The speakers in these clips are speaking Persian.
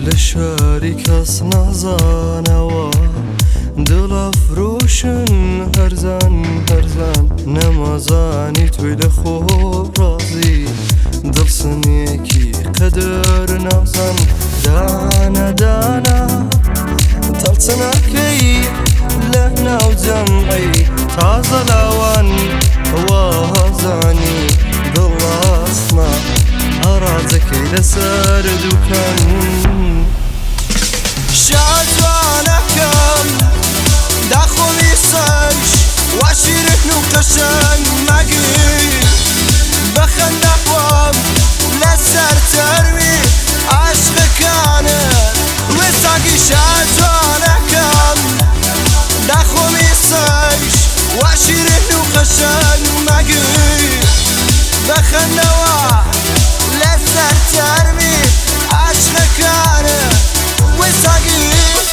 لشاری کەس نازانەوە دڵە فرۆشن هەرزان هەرزان نەمازانی توی لە خۆ ڕازی دڵسنێکی قەدر نازان دانە دانە تەڵچنەکەی لە ناو جەمعی تازە لاوان وازانی دڵاستنا ئاڕازەکەی لەسەر دووکان شادوانەکەم داخۆمی سەرش واشیرن و قەشەنگ مەگیر بەخەندەخوام لەسەر تەرمی عاشقەکانت وێساگی شادوانەکەم داخۆمی سەرش واشیرن و قەشەنگ مەگیر بەخەندەوە لەسەر تەرمی عاشقەکانت وێساگی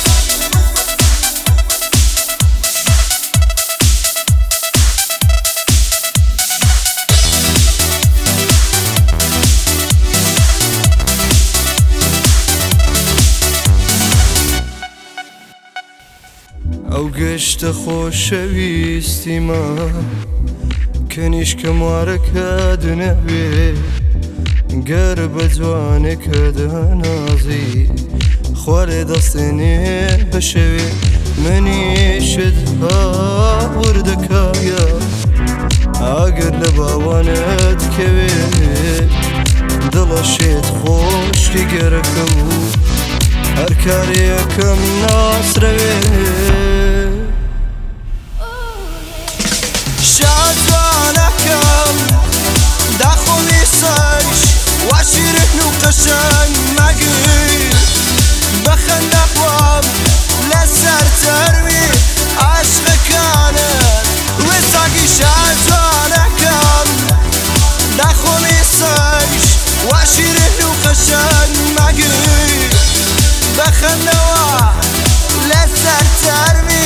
ئەو گەشتە خۆشەویستیمە کەنیشکە موارەکە دنەوێ گەر بە جوانێکە دەنازی خوارێ دەستێنێ بە شەوێ منیشت هاوردەکایە ئاگەر لە باوانت کەوێ دڵەشێت خۆشتی گەرەکە و هەر کارێکم ناسرەوێ شادوانەکەم داخۆمی سەرش واشیرن و قەشەنگ مەگیر بەخەندەخوام لەسەر تەرمی عاشقەکانت وێساگی شادوانەکەم داخۆمی سەرش واشیرن و قەشەنگ مەگیر بەخەندەوە لەسەر تەرمی